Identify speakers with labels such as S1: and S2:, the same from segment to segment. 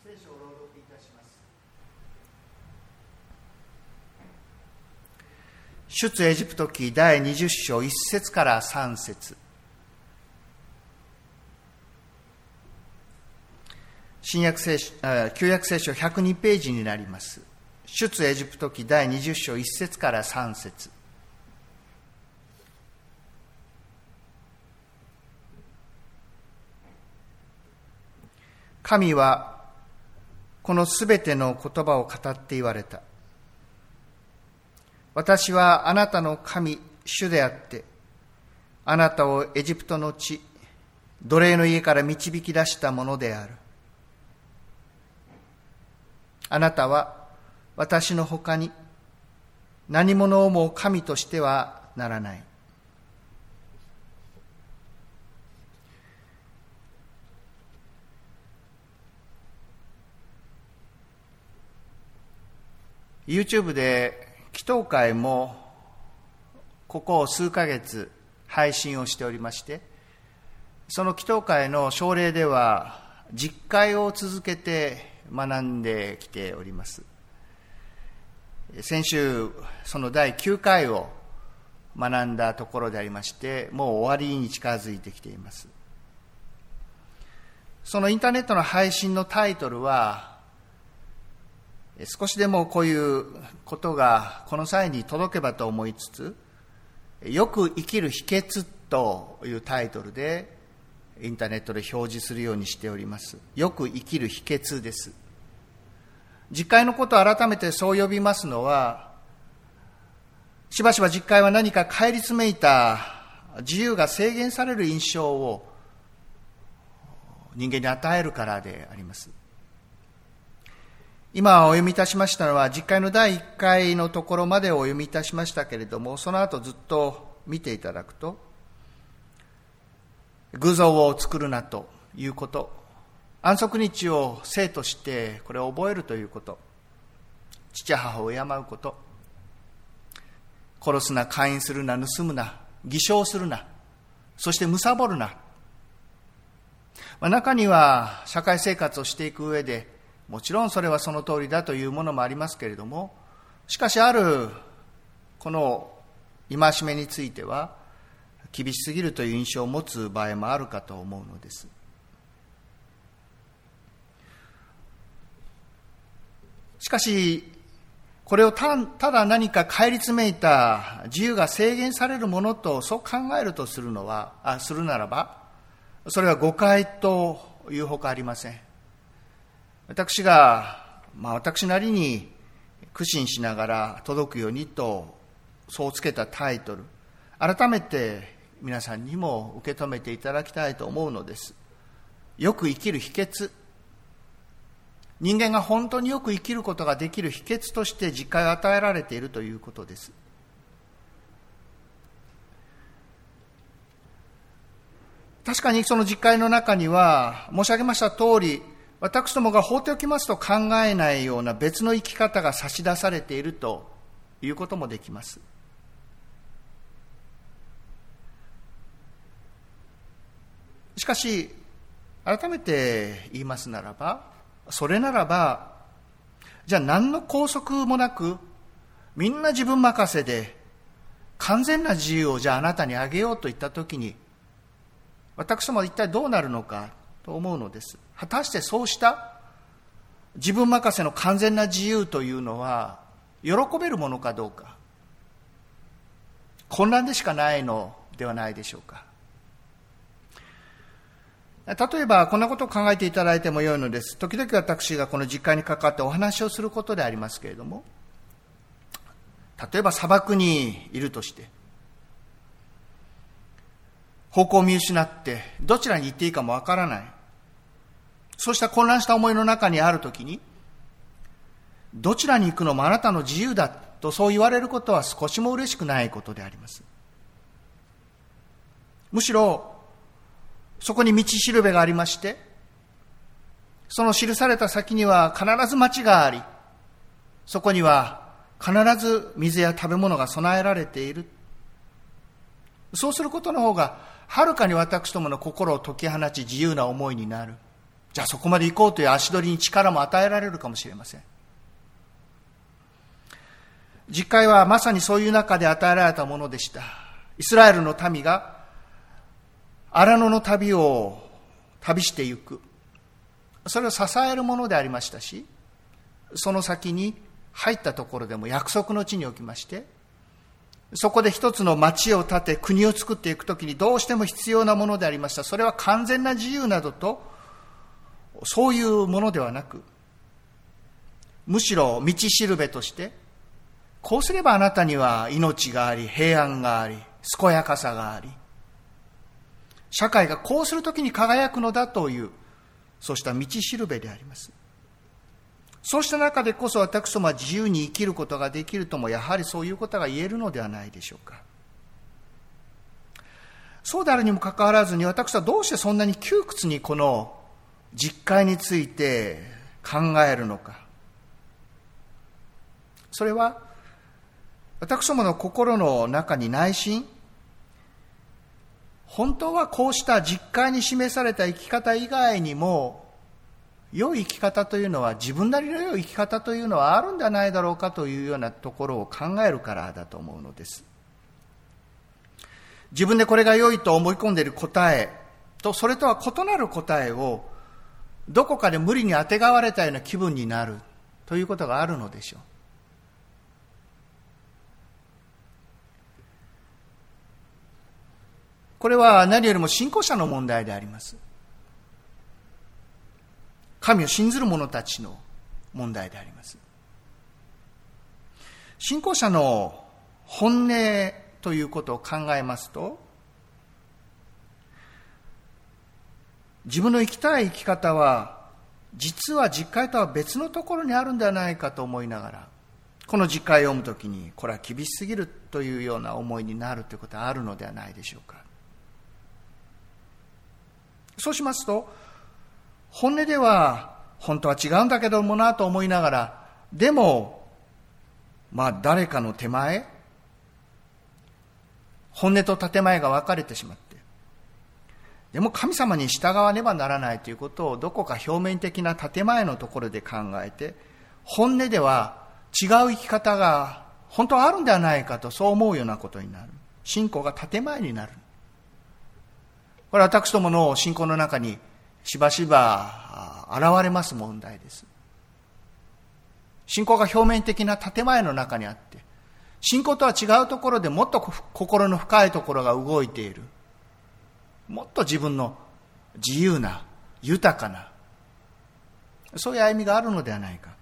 S1: 聖書を朗読いたします。出エジプト記第20章1節から3節。新約聖書、旧約聖書102ページになります。出エジプト記第20章1節から3節。神はこのすべての言葉を語って言われた。私はあなたの神、主であって、あなたをエジプトの地、奴隷の家から導き出したものである。あなたは私のほかに何者をも神としてはならない。YouTube で祈祷会もここ数ヶ月配信をしておりまして、その祈祷会の奨励では実会を続けて学んできております。先週その第9回を学んだところでありまして、もう終わりに近づいてきています。そのインターネットの配信のタイトルは、少しでもこういうことがこの際に届けばと思いつつ、よく生きる秘訣というタイトルでインターネットで表示するようにしております。よく生きる秘訣です。実会のことを改めてそう呼びますのは、しばしば実会は何か顧みめいた自由が制限される印象を人間に与えるからであります。今お読みいたしましたのは、実会の第1回のところまでお読みいたしましたけれども、その後ずっと見ていただくと、偶像を作るなということ、安息日を聖としてこれを覚えるということ、父母を敬うこと、殺すな、姦淫するな、盗むな、偽証するな、そして貪るな。中には社会生活をしていく上で、もちろんそれはその通りだというものもありますけれども、しかしあるこの戒めについては厳しすぎるという印象を持つ場合もあるかと思うのです。しかしこれをただ何か顧みめいた自由が制限されるものとそう考えるとするならば、それは誤解というほかありません。私が、私なりに苦心しながら届くようにとそうつけたタイトル、改めて皆さんにも受け止めていただきたいと思うのです。よく生きる秘訣、人間が本当によく生きることができる秘訣として実会が与えられているということです。確かにその実会の中には申し上げました通り、私どもが放っておきますと考えないような別の生き方が差し出されているということもできます。しかし改めて言いますならば、それならばじゃあ何の拘束もなくみんな自分任せで完全な自由をじゃああなたにあげようと言ったときに、私どもは一体どうなるのかと思うのです。果たしてそうした自分任せの完全な自由というのは喜べるものかどうか、混乱でしかないのではないでしょうか。例えばこんなことを考えていただいてもよいのです。時々私がこの実会に関わってお話をすることでありますけれども、例えば砂漠にいるとして、方向を見失ってどちらに行っていいかもわからない、そうした混乱した思いの中にあるときに、どちらに行くのもあなたの自由だとそう言われることは少しも嬉しくないことであります。むしろそこに道しるべがありまして、その記された先には必ず町があり、そこには必ず水や食べ物が備えられている。そうすることの方がはるかに私どもの心を解き放ち自由な思いになる。 じゃあそこまで行こうという足取りに力も与えられるかもしれません。実会はまさにそういう中で与えられたものでした。イスラエルの民が荒野の旅を旅してゆく。それを支えるものでありましたし、その先に入ったところでも約束の地におきまして、そこで一つの町を建て国を作っていくときにどうしても必要なものでありました。それは完全な自由などとそういうものではなく、むしろ道しるべとして、こうすればあなたには命があり、平安があり、健やかさがあり、社会がこうするときに輝くのだという、そうした道しるべであります。そうした中でこそ私どもは自由に生きることができるとも、やはりそういうことが言えるのではないでしょうか。そうであるにもかかわらずに、私はどうしてそんなに窮屈にこの実会について考えるのか。それは私どもの心の中に内心、本当はこうした実会に示された生き方以外にも、良い生き方というのは、自分なりの良い生き方というのはあるんではないだろうかというようなところを考えるからだと思うのです。自分でこれが良いと思い込んでいる答えと、それとは異なる答えをどこかで無理にあてがわれたような気分になるということがあるのでしょう。これは何よりも信仰者の問題であります。神を信ずる者たちの問題であります。信仰者の本音ということを考えますと、自分の生きたい生き方は実は実会とは別のところにあるんではないかと思いながら、この実会を読むときにこれは厳しすぎるというような思いになるということはあるのではないでしょうか。そうしますと、本音では本当は違うんだけどもなと思いながら、でも誰かの手前、本音と建前が分かれてしまって、でも神様に従わねばならないということをどこか表面的な建前のところで考えて、本音では違う生き方が本当はあるんではないかと、そう思うようなことになる。信仰が建前になる。これは私どもの信仰の中にしばしば現れます問題です。信仰が表面的な建前の中にあって、信仰とは違うところでもっと心の深いところが動いている。もっと自分の自由な、豊かな、そういう歩みがあるのではないか。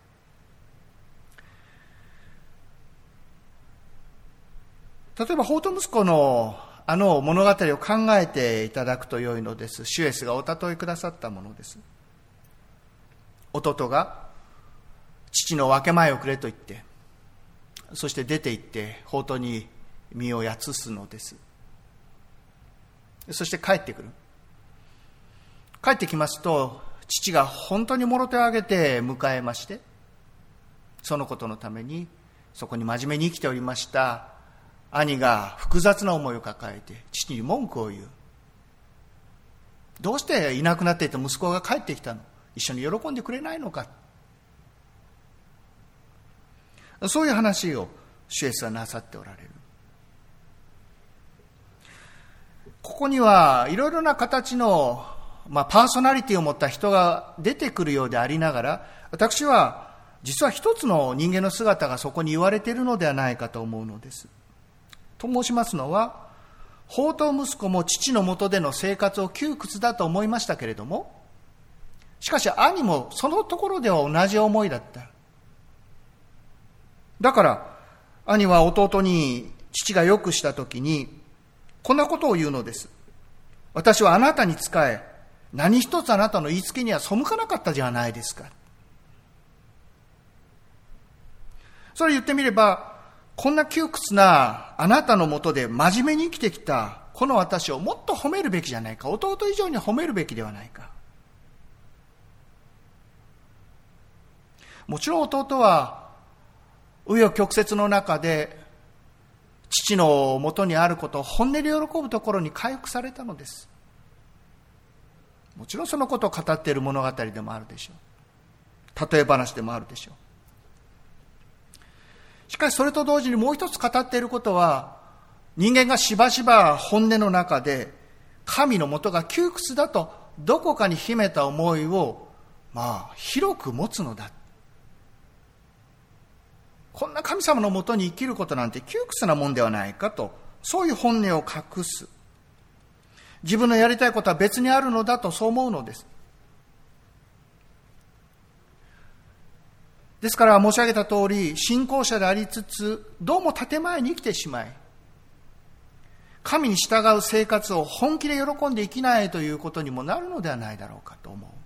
S1: 例えば、放蕩息子の物語を考えていただくと良いのです。主イエスがお例えくださったものです。弟が父の分け前をくれと言って、そして出て行って放蕩に身をやつすのです。そして帰ってくる。帰ってきますと、父が本当にもろ手を挙げて迎えまして、そのことのためにそこに真面目に生きておりました兄が複雑な思いを抱えて父に文句を言う。どうしていなくなっていた息子が帰ってきたの？一緒に喜んでくれないのか。そういう話を主イエスはなさっておられる。ここにはいろいろな形の、パーソナリティを持った人が出てくるようでありながら、私は実は一つの人間の姿がそこに言われているのではないかと思うのです。と申しますのは、放蕩息子も父の下での生活を窮屈だと思いましたけれども、しかし兄もそのところでは同じ思いだった。だから兄は弟に父がよくしたときにこんなことを言うのです。私はあなたに仕え、何一つあなたの言いつけには背かなかったじゃないですか。それ言ってみれば、こんな窮屈なあなたのもとで真面目に生きてきたこの私をもっと褒めるべきじゃないか。弟以上に褒めるべきではないか。もちろん弟は紆余曲折の中で父のもとにあることを本音で喜ぶところに回復されたのです。 もちろんそのことを語っている物語でもあるでしょう。例え話でもあるでしょう。しかしそれと同時にもう一つ語っていることは、人間がしばしば本音の中で神のもとが窮屈だとどこかに秘めた思いを広く持つのだ。こんな神様のもとに生きることなんて窮屈なもんではないかと、そういう本音を隠す。自分のやりたいことは別にあるのだとそう思うのです。ですから申し上げた通り、信仰者でありつつどうも建前に生きてしまい、神に従う生活を本気で喜んで生きないということにもなるのではないだろうかと思う。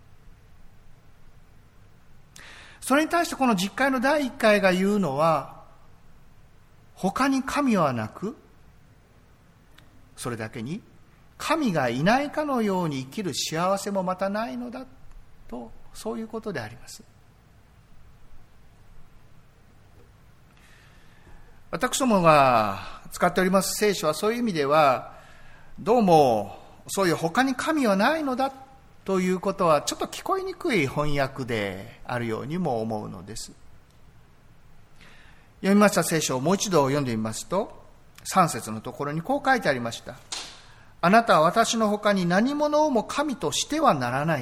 S1: それに対してこの実会の第一回が言うのは、他に神はなく、それだけに神がいないかのように生きる幸せもまたないのだと、そういうことであります。私どもが使っております聖書はそういう意味では、どうもそういう他に神はないのだということはちょっと聞こえにくい翻訳であるようにも思うのです。読みました聖書をもう一度読んでみますと、3節のところにこう書いてありました。あなたは私の他に何者をも神としてはならない。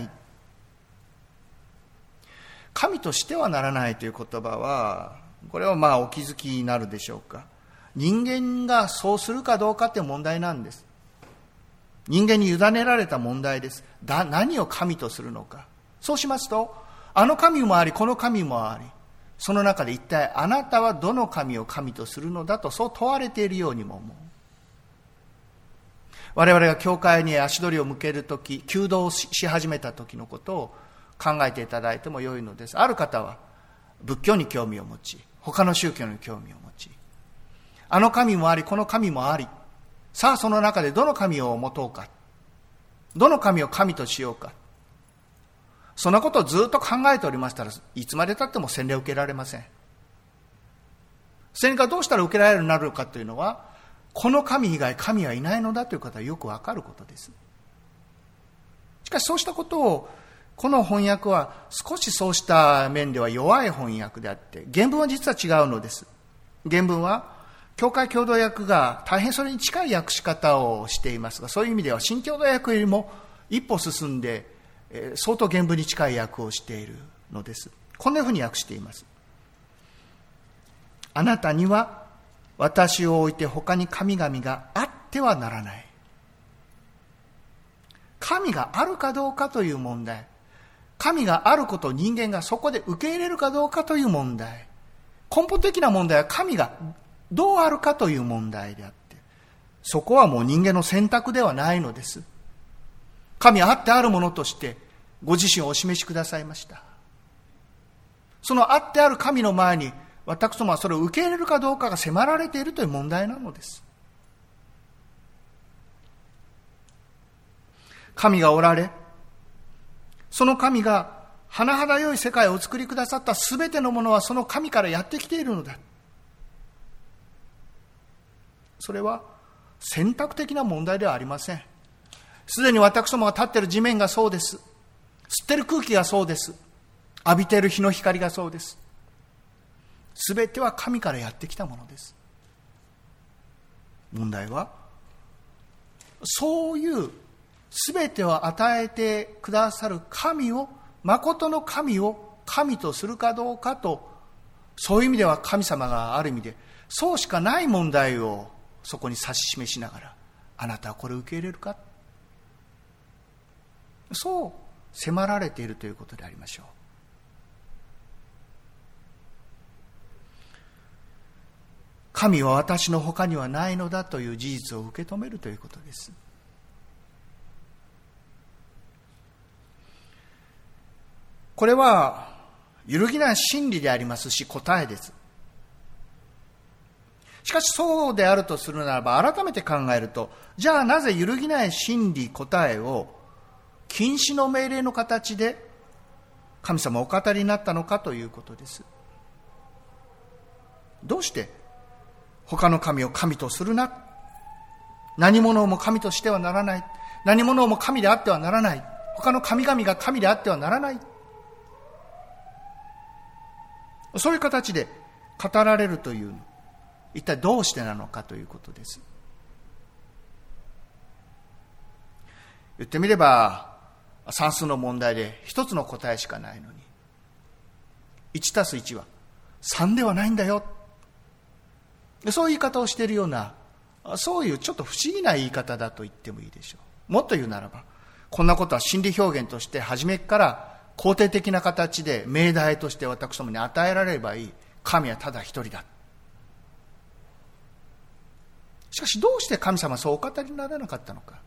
S1: 神としてはならないという言葉は、これはお気づきになるでしょうか。人間がそうするかどうかという問題なんです。人間に委ねられた問題です。何を神とするのか。そうしますと、あの神もありこの神もあり、その中で一体あなたはどの神を神とするのだと、そう問われているようにも思う。我々が教会に足取りを向けるとき、求道し始めた時のことを考えていただいても良いのです。ある方は仏教に興味を持ち、他の宗教に興味を持ち、あの神もありこの神もあり、さあその中でどの神を持とうか、どの神を神としようか、そんなことをずっと考えておりましたら、いつまで経っても洗礼を受けられません。洗礼がどうしたら受けられるようになるのかというのは、この神以外神はいないのだということはよくわかることです。しかしそうしたことを、この翻訳は少しそうした面では弱い翻訳であって、原文は実は違うのです。原文は教会共同訳が大変それに近い訳し方をしていますが、そういう意味では新共同訳よりも一歩進んで、相当原文に近い訳をしているのです。こんなふうに訳しています。あなたには私を置いて他に神々があってはならない。神があるかどうかという問題、神があることを人間がそこで受け入れるかどうかという問題、根本的な問題は神がどうあるかという問題であって、そこはもう人間の選択ではないのです。神はあってあるものとしてご自身をお示しくださいました。そのあってある神の前に私どもはそれを受け入れるかどうかが迫られているという問題なのです。神がおられ、その神が甚だ良い世界をお作りくださったすべてのものはその神からやってきているのだ。それは選択的な問題ではありません。すでに私どもが立っている地面がそうです。吸っている空気がそうです。浴びている日の光がそうです。すべては神からやってきたものです。問題は、そういうすべてを与えてくださる神を、誠の神を神とするかどうかと、そういう意味では神様がある意味でそうしかない問題をそこに指し示しながら、あなたはこれを受け入れるか、そう迫られているということでありましょう。神は私の他にはないのだという事実を受け止めるということです。これは揺るぎない真理でありますし、答えです。しかしそうであるとするならば、改めて考えると、じゃあなぜ揺るぎない真理、答えを禁止の命令の形で神様お語りになったのかということです。どうして他の神を神とするな、何者も神としてはならない、何者も神であってはならない、 他の神々が神であってはならない。そういう形で語られるという、一体どうしてなのかということです。言ってみれば、算数の問題で一つの答えしかないのに、1+1は3ではないんだよ。そういう言い方をしているような、そういうちょっと不思議な言い方だと言ってもいいでしょう。もっと言うならば、こんなことは心理表現として初めから肯定的な形で命題として私どもに与えられればいい。神はただ一人だ。しかしどうして神様はそうお語りにならなかったのか。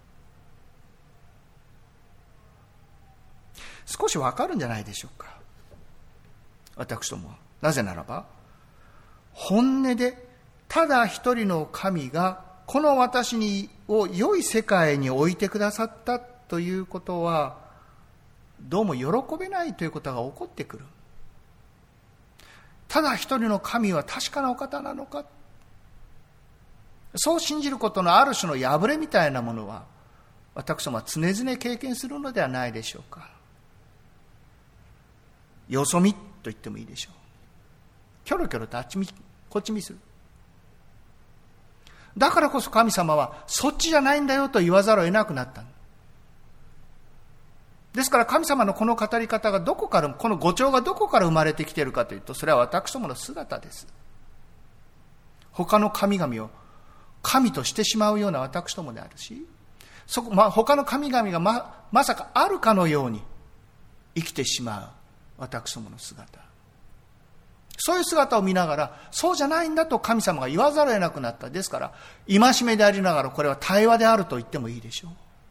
S1: 少しわかるんじゃないでしょうか。私どもは。なぜならば、本音でただ一人の神がこの私を良い世界に置いてくださったということは、どうも喜べないということが起こってくる。ただ一人の神は確かなお方なのか。そう信じることのある種の破れみたいなものは、私どもは常々経験するのではないでしょうか。よそ見と言ってもいいでしょう。キョロキョロとあっち見こっち見する。だからこそ神様はそっちじゃないんだよと言わざるを得なくなった。ですから神様のこの語り方がどこから、この語調がどこから生まれてきているかというと、それは私どもの姿です。他の神々を神としてしまうような私どもであるし、他の神々がまさかあるかのように生きてしまう私どもの姿。そういう姿を見ながら、そうじゃないんだと神様が言わざるを得なくなった。ですから、戒めでありながらこれは対話であると言ってもいいでしょ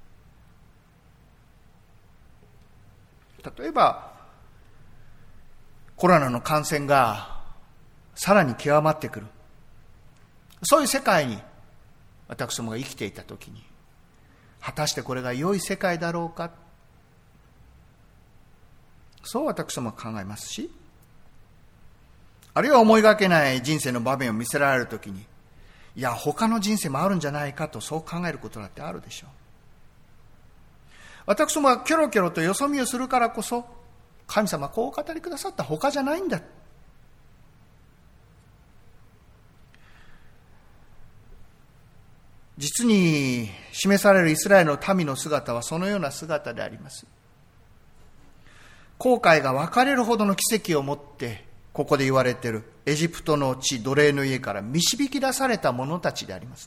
S1: う。例えば、コロナの感染がさらに極まってくる。そういう世界に私どもが生きていたときに、果たしてこれが良い世界だろうか。そう私どもは考えますし、あるいは思いがけない人生の場面を見せられるときに、いや他の人生もあるんじゃないかとそう考えることだってあるでしょう。私どもはキョロキョロとよそ見をするからこそ、神様はこうお語りくださった。他じゃないんだ。実に示されるイスラエルの民の姿はそのような姿であります。航海が分かれるほどの奇跡をもって、ここで言われているエジプトの地、奴隷の家から導き出された者たちであります。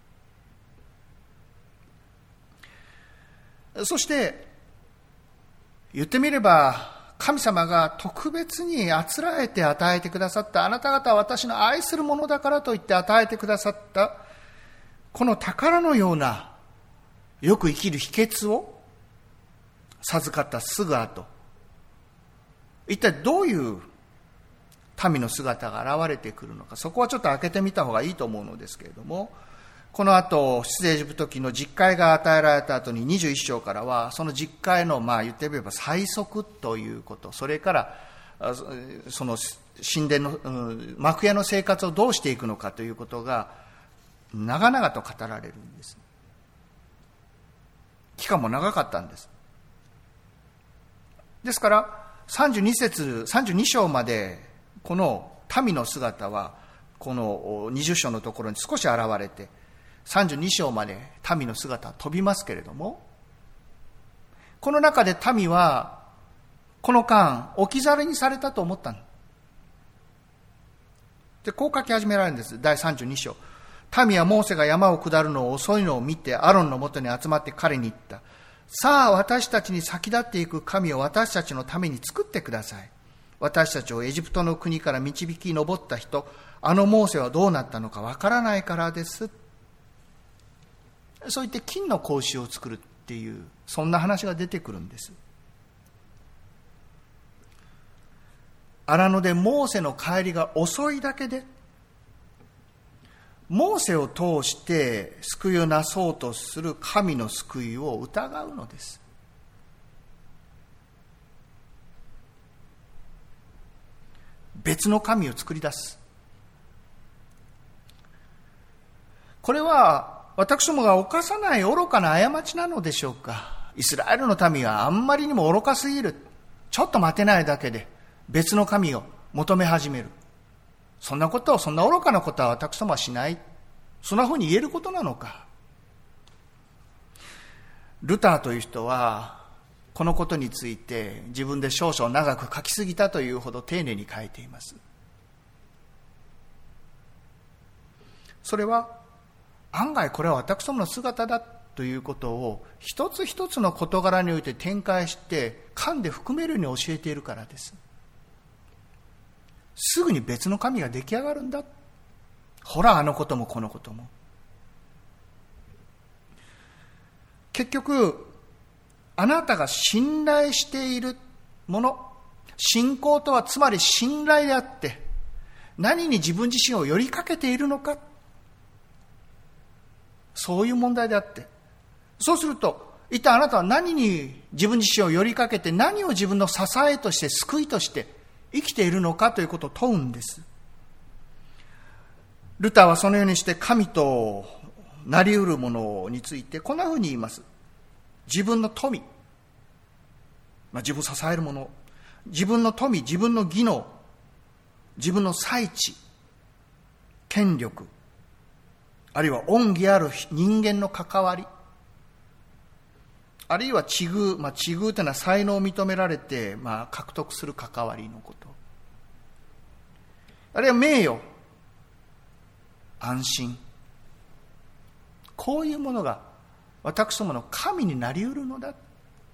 S1: そして言ってみれば、神様が特別にあつらえて与えてくださった、あなた方は私の愛するものだからと言って与えてくださったこの宝のようなよく生きる秘訣を授かったすぐ後、一体どういう民の姿が現れてくるのか、そこはちょっと開けてみた方がいいと思うのですけれども、この後出エジプト記の実会が与えられた後に21章からは、その実会の言ってみれば最速ということ、それからその神殿の幕屋の生活をどうしていくのかということが長々と語られるんです。期間も長かったんです。ですから32章までこの民の姿はこの20章のところに少し現れて、32章まで民の姿は飛びますけれども、この中で民はこの間置き去りにされたと思ったで、こう書き始められるんです。第32章。民はモーセが山を下るのを遅いのを見て、アロンのもとに集まって彼に言った。さあ私たちに先立っていく神を私たちのために作ってください。私たちをエジプトの国から導き上った人、あのモーセはどうなったのかわからないからです。そう言って金の格子を作るっていう、そんな話が出てくるんです。荒野でモーセの帰りが遅いだけで、モーセを通して救いをなそうとする神の救いを疑うのです。別の神を作り出す。これは私どもが犯さない愚かな過ちなのでしょうか。 イスラエルの民はあんまりにも愚かすぎる。ちょっと待てないだけで別の神を求め始める。そんな愚かなことは私どもはしない。そんなふうに言えることなのか。ルターという人はこのことについて自分で少々長く書きすぎたというほど丁寧に書いています。それは案外これは私どもの姿だということを一つ一つの事柄において展開して勘で含めるように教えているからです。すぐに別の神が出来上がるんだ。ほらあのこともこのことも。結局あなたが信頼しているもの、信仰とはつまり信頼であって、何に自分自身を寄りかけているのか、そういう問題であって、そうすると一体あなたは何に自分自身を寄りかけて、何を自分の支えとして救いとして生きているのかということを問うんです。ルターはそのようにして神となり得るものについてこんなふうに言います。自分の富、自分を支えるもの、自分の富、自分の技能、自分の才知、権力、あるいは恩義ある人間の関わり、あるいは知遇、知遇というのは才能を認められて、獲得する関わりのこと、あるいは名誉、安心、こういうものが私どもの神になり得るのだ。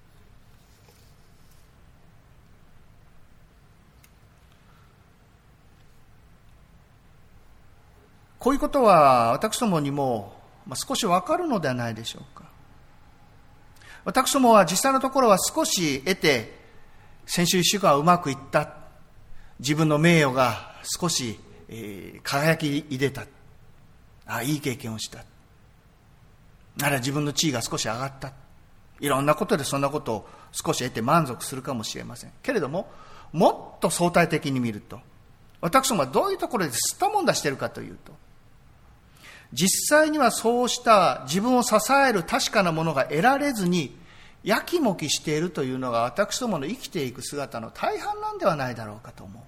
S1: こういうことは私どもにも少しわかるのではないでしょうか。私どもは実際のところは少し得て、先週1週間はうまくいった、自分の名誉が少し、輝き出た、いい経験をした、あるいは自分の地位が少し上がった、いろんなことでそんなことを少し得て満足するかもしれませんけれども、もっと相対的に見ると、私どもはどういうところで吸ったもんだしているかというと、実際にはそうした自分を支える確かなものが得られずにやきもきしているというのが私どもの生きていく姿の大半なんではないだろうかと思う。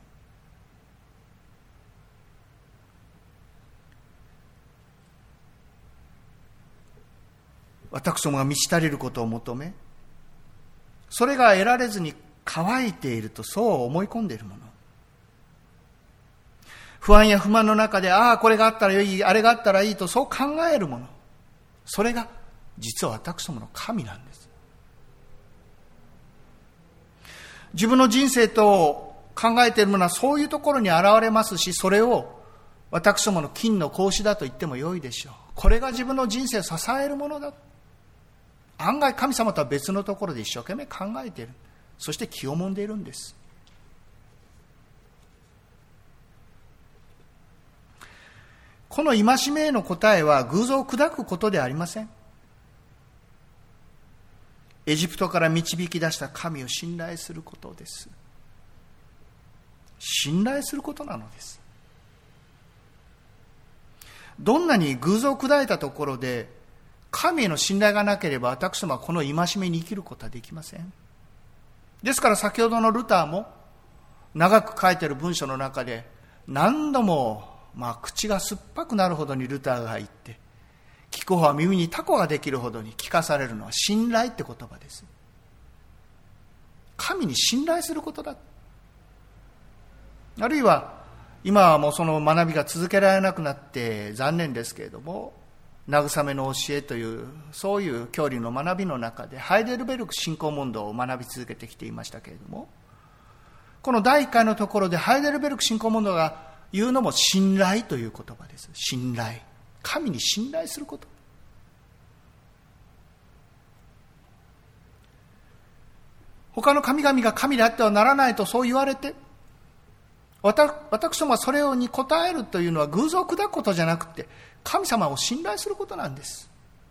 S1: 私どもが満ち足りることを求め、それが得られずに乾いているとそう思い込んでいるもの、不安や不満の中で、これがあったらいい、あれがあったらいいとそう考えるもの、それが実は私どもの神なんです。自分の人生と考えているものはそういうところに現れますし、それを私どもの金の格子だと言ってもよいでしょう。これが自分の人生を支えるものだ。案外神様とは別のところで一生懸命考えている。そして気をもんでいるんです。この戒めへの答えは偶像を砕くことではありません。エジプトから導き出した神を信頼することです。信頼することなのです。どんなに偶像を砕いたところで神への信頼がなければ、私どもはこの戒めに生きることはできません。ですから先ほどのルターも長く書いている文章の中で何度も口が酸っぱくなるほどにルターが言って、聞く方は耳にタコができるほどに聞かされるのは信頼って言葉です。神に信頼することだ。あるいは今はもうその学びが続けられなくなって残念ですけれども、慰めの教えというそういう教理の学びの中でハイデルベルク信仰問答を学び続けてきていましたけれども、この第1回のところでハイデルベルク信仰問答が言うのも信頼という言葉です。信頼、神に信頼すること。他の神々が神であってはならないとそう言われて、私どもはそれに応えるというのは偶像を砕くことじゃなくて、神様を信頼することなんです。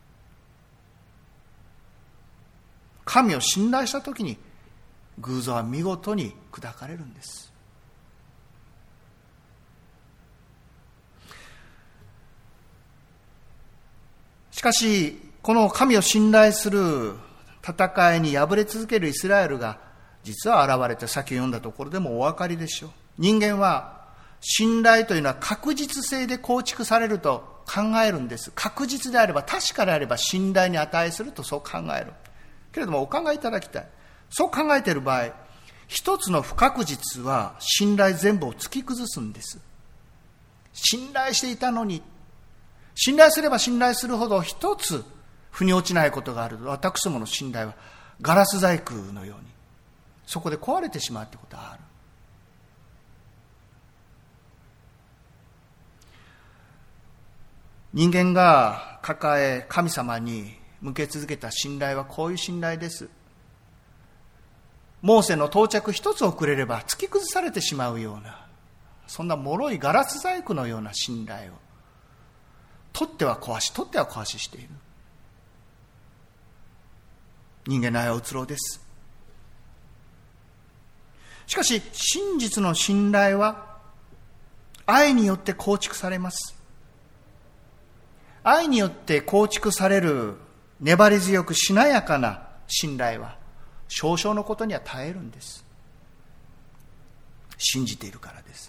S1: 神を信頼したときに偶像は見事に砕かれるんです。しかしこの神を信頼する戦いに敗れ続けるイスラエルが実は現れて、先読んだところでもお分かりでしょう。人間は信頼というのは確実性で構築されると考えるんです。確実であれば、確かであれば信頼に値するとそう考える。けれどもお考えいただきたい。そう考えている場合、一つの不確実は信頼全部を突き崩すんです。信頼していたのに、信頼すれば信頼するほど一つ腑に落ちないことがある。私どもの信頼はガラス細工のようにそこで壊れてしまうということがある。人間が抱え神様に向け続けた信頼はこういう信頼です。モーセの到着一つ遅れれば突き崩されてしまうような、そんな脆いガラス細工のような信頼を取っては壊し、取っては壊ししている。人間の愛はうつろです。しかし真実の信頼は愛によって構築されます。愛によって構築される粘り強くしなやかな信頼は少々のことには耐えるんです。信じているからです。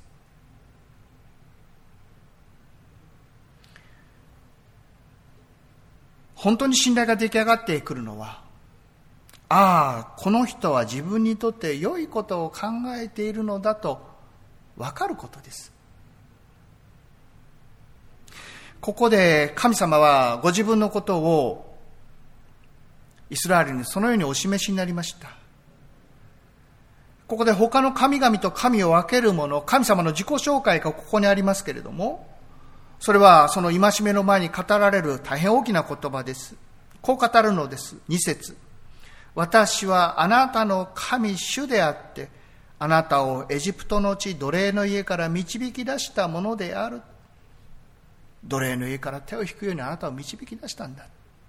S1: 本当に信頼が出来上がってくるのは、ああ、この人は自分にとって良いことを考えているのだと分かることです。ここで神様はご自分のことをイスラエルにそのようにお示しになりました。ここで他の神々と神を分けるもの、神様の自己紹介がここにありますけれども、それはその戒めの前に語られる大変大きな言葉です。こう語るのです。2節。私はあなたの神主であって、あなたをエジプトの地奴隷の家から導き出したものである。奴隷の家から手を引くようにあなたを導き出したんだ。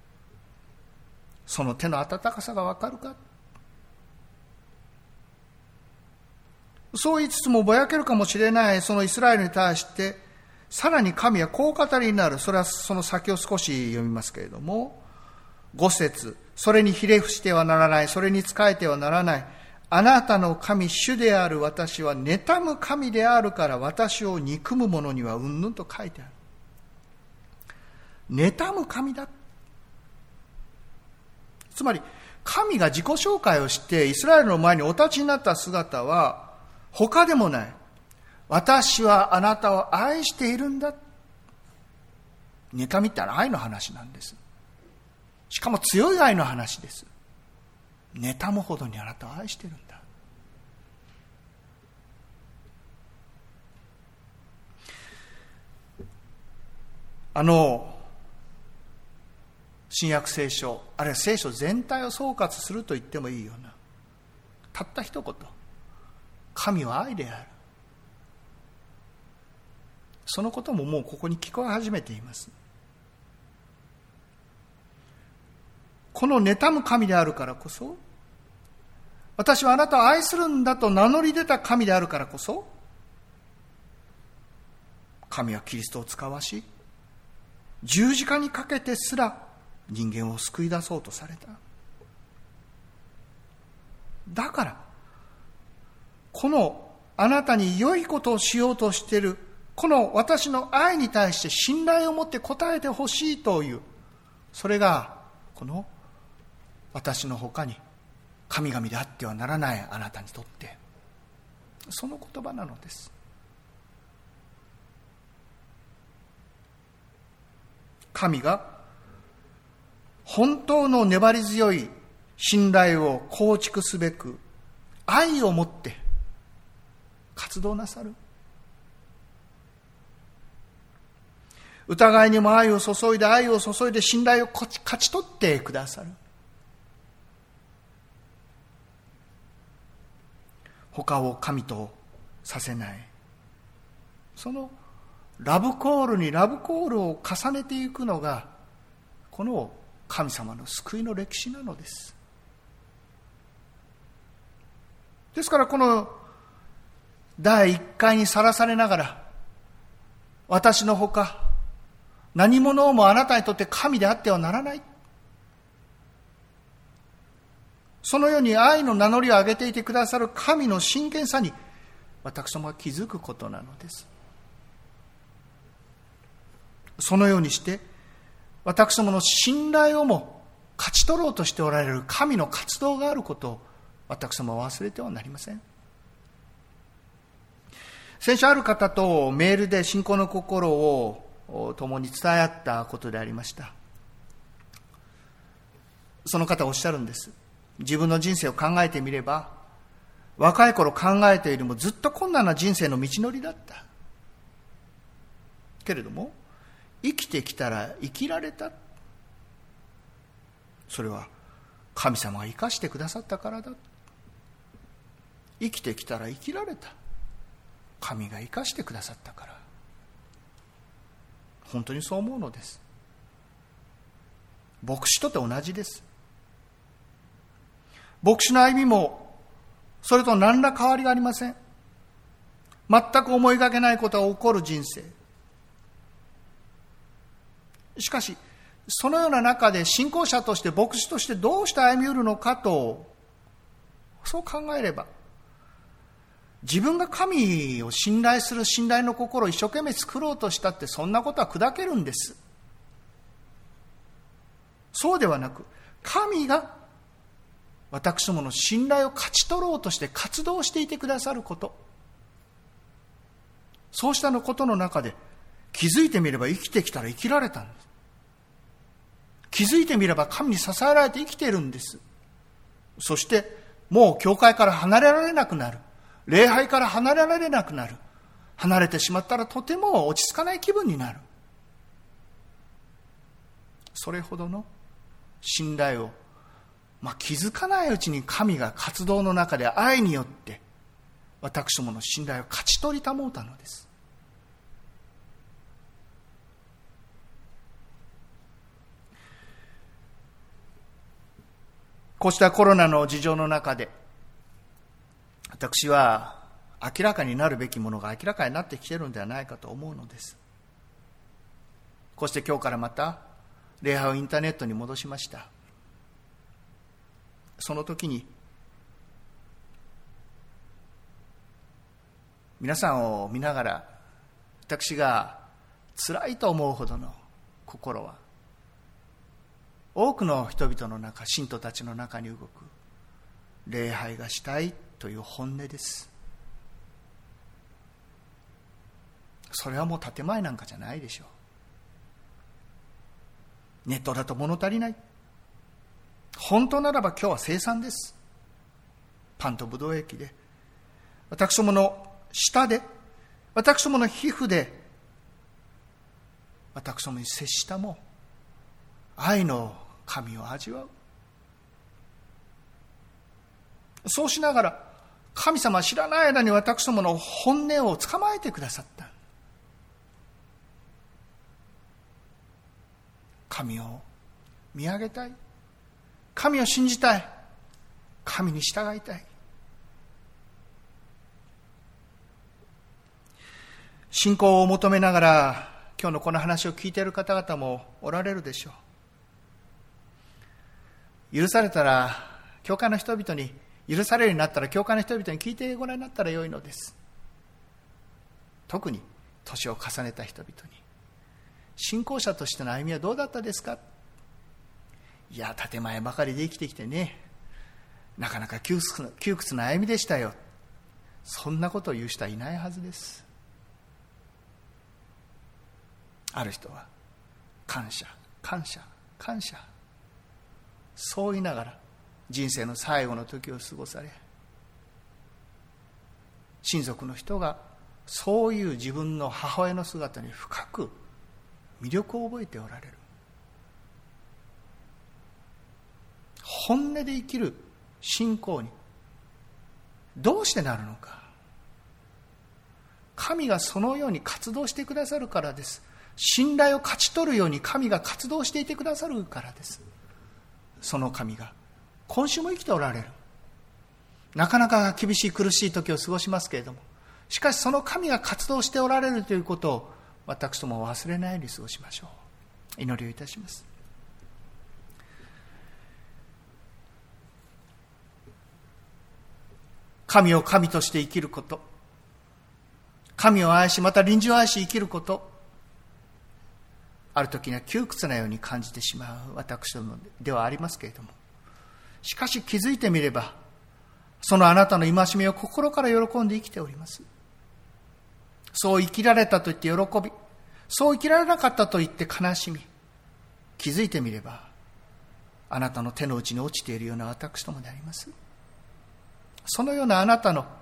S1: その手の温かさがわかるか。そう言いつつもぼやけるかもしれないそのイスラエルに対して、さらに神はこう語りになる。それはその先を少し読みますけれども、5節。それにひれ伏してはならない。それに仕えてはならない。あなたの神主である私は妬む神であるから、私を憎む者にはうんぬんと書いてある。妬む神だ。つまり神が自己紹介をしてイスラエルの前にお立ちになった姿は他でもない。私はあなたを愛しているんだ。妬みって愛の話なんです。しかも強い愛の話です。妬むほどにあなたを愛しているんだ。新約聖書、あるいは聖書全体を総括すると言ってもいいような、たった一言、神は愛である。そのことももうここに聞こえ始めています。この妬む神であるからこそ、私はあなたを愛するんだと名乗り出た神であるからこそ、神はキリストを使わし、十字架にかけてすら人間を救い出そうとされた。だからこのあなたに良いことをしようとしているこの私の愛に対して信頼を持って応えてほしいという、それがこの私の他に神々であってはならないあなたにとってその言葉なのです。神が本当の粘り強い信頼を構築すべく愛を持って活動なさる。疑いにも愛を注いで信頼を勝ち取ってくださる。他を神とさせない、そのラブコールにラブコールを重ねていくのがこの神様の救いの歴史なのです。ですからこの第一回にさらされながら、私のほか何者もあなたにとって神であってはならない、 そのように愛の名乗りを上げていてくださる神の真剣さに私どもは気づくことなのです。そのようにして私どもの信頼をも勝ち取ろうとしておられる神の活動があることを私どもは忘れてはなりません。先週ある方とメールで信仰の心を共に伝え合ったことでありました。その方おっしゃるんです。自分の人生を考えてみれば、若い頃考えているよりもずっと困難な人生の道のりだった。けれども、生きてきたら生きられた。それは神様が生かしてくださったからだ。生きてきたら生きられた。神が生かしてくださったから。本当にそう思うのです。牧師とて同じです。牧師の歩みもそれと何ら変わりがありません。全く思いがけないことが起こる人生。しかしそのような中で信仰者として牧師としてどうして歩みうるのかと、そう考えれば、自分が神を信頼する信頼の心を一生懸命作ろうとしたって、そんなことは砕けるんです。そうではなく、神が私どもの信頼を勝ち取ろうとして活動していてくださること、そうしたことの中で気づいてみれば生きてきたら生きられたんです。気づいてみれば神に支えられて生きているんです。そしてもう教会から離れられなくなる。礼拝から離れられなくなる。離れてしまったらとても落ち着かない気分になる。それほどの信頼を、気づかないうちに神が活動の中で愛によって私どもの信頼を勝ち取りたもうたのです。こうしたコロナの事情の中で、私は明らかになるべきものが明らかになってきているのではないかと思うのです。こうして今日からまた礼拝をインターネットに戻しました。その時に皆さんを見ながら、私が辛いと思うほどの心は、多くの人々の中、信徒たちの中に動く礼拝がしたいという本音です。それはもう建前なんかじゃないでしょう。ネットだと物足りない。本当ならば今日は生産です。パンとブドウ液で、私どもの舌で、私どもの皮膚で、私どもに接したも愛の神を味わう。そうしながら、神様は知らない間に私どもの本音を捕まえてくださった。神を見上げたい。神を信じたい。神に従いたい。信仰を求めながら、今日のこの話を聞いている方々もおられるでしょう。許されたら、教会の人々に、許されるようになったら、教会の人々に聞いてごらんになったらよいのです。特に、年を重ねた人々に。信仰者としての歩みはどうだったですか？いや、建前ばかりで生きてきてね、なかなか窮屈な歩みでしたよ。そんなことを言う人はいないはずです。ある人は、感謝、感謝、感謝。そう言いながら、人生の最後の時を過ごされ、親族の人が、そういう自分の母親の姿に深く魅力を覚えておられる。本音で生きる信仰にどうしてなるのか。神がそのように活動してくださるからです。信頼を勝ち取るように神が活動していてくださるからです。その神が今週も生きておられる。なかなか厳しい苦しい時を過ごしますけれども、しかしその神が活動しておられるということを私ども忘れないように過ごしましょう。祈りをいたします。 神を神として生きること、神を愛し、また隣人を愛し生きること、ある時には窮屈なように感じてしまう私どもではありますけれども、しかし気づいてみれば、そのあなたの戒めを心から喜んで生きております。そう生きられたと言って喜び、そう生きられなかったと言って悲しみ、気づいてみればあなたの手の内に落ちているような私どもであります。そのようなあなたの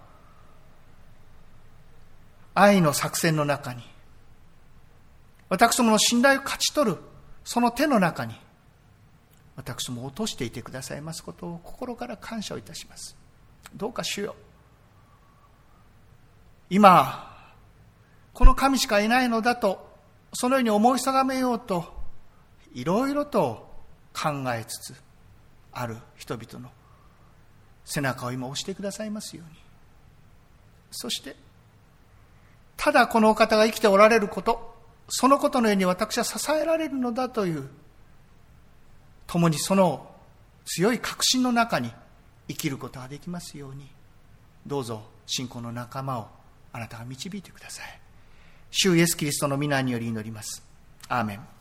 S1: 愛の作戦の中に、私どもの信頼を勝ち取るその手の中に、私どもを落としていてくださいますことを心から感謝をいたします。どうか主よ、今この神しかいないのだとそのように思い定めようといろいろと考えつつある人々の背中を今押してくださいますように、そしてただこのお方が生きておられること、そのことのように私は支えられるのだという、共にその強い確信の中に生きることができますように、どうぞ信仰の仲間をあなたが導いてください。主イエスキリストの御名により祈ります。アーメン。